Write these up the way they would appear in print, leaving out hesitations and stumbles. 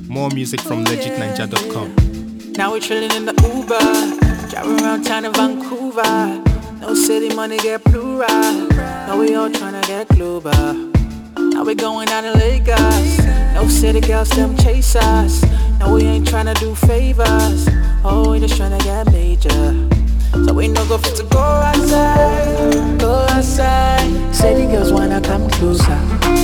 More music from legitninja.com. Now we're chilling in the Uber, driving around town in Vancouver. No city money get plural. Now we all tryna get global. Now we going out to Lagos. No city girls them chase us. No, we ain't tryna do favors. Oh, we just tryna get major. So we no go fit to go outside, go outside. City girls wanna come closer.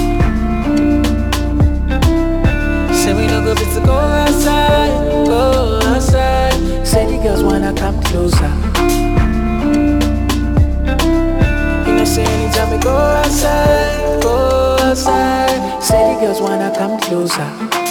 Say we no go fit to go outside, go outside. City girls wanna come closer. You know say anytime we go outside, go outside. City girls wanna come closer.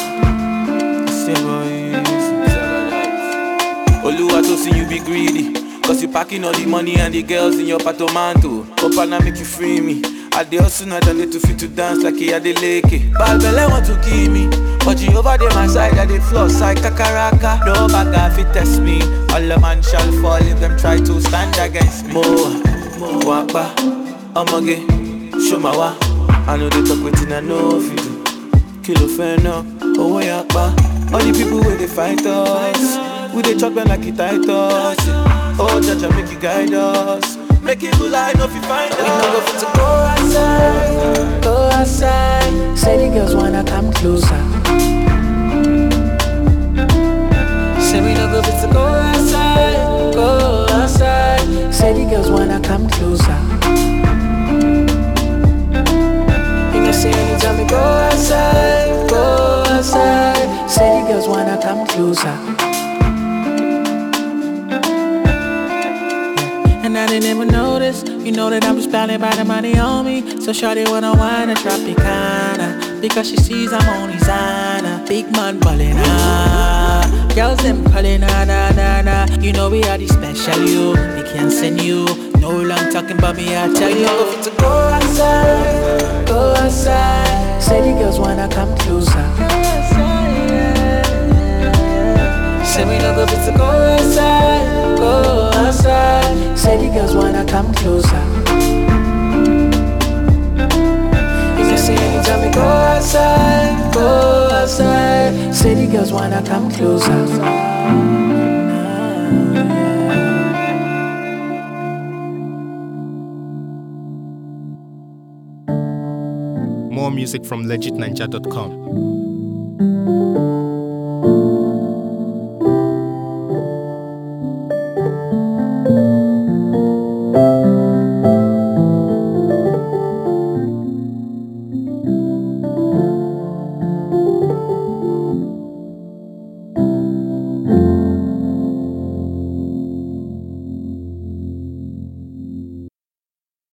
Oluwa to see you be greedy, cause you packing all the money and the girls in your patomanto. Hope I make you free me. I dey hustle night and day to fit to dance like a de leke. Bad belle want to kill me, but you over there my side I dey floss like kakaraka. No bagger fit test me, all a man shall fall if them try to stand against me. Mo wapa, omoge, show my wa. I know they talk waiting I know if you do. Kilo feno, oh yakba. All the people where they fight us, we dey chop them like it tight us. Oh Jaja make you guide us, make it good like no fi find us. We no go fit to go outside, go outside. City girls wanna come closer. Say we no go fit to go outside, go outside. City girls wanna come closer. You know say anytime we go outside, go outside. City girls wanna come closer. And I didn't even notice. You know that I'm just blinded by the money on me. So shawty wanna wine and Tropicana, because she sees I'm on designer. Big man ballin' girls them callin' na. You know we are the special you. They can't send you. No long talking about me, I tell you. Go fit to go outside, go outside. City girls wanna come closer. Say we no go fit to go outside, go outside. City girls wanna come closer. You can see anytime we go outside, go outside. City girls wanna come closer. More music from legitninja.com.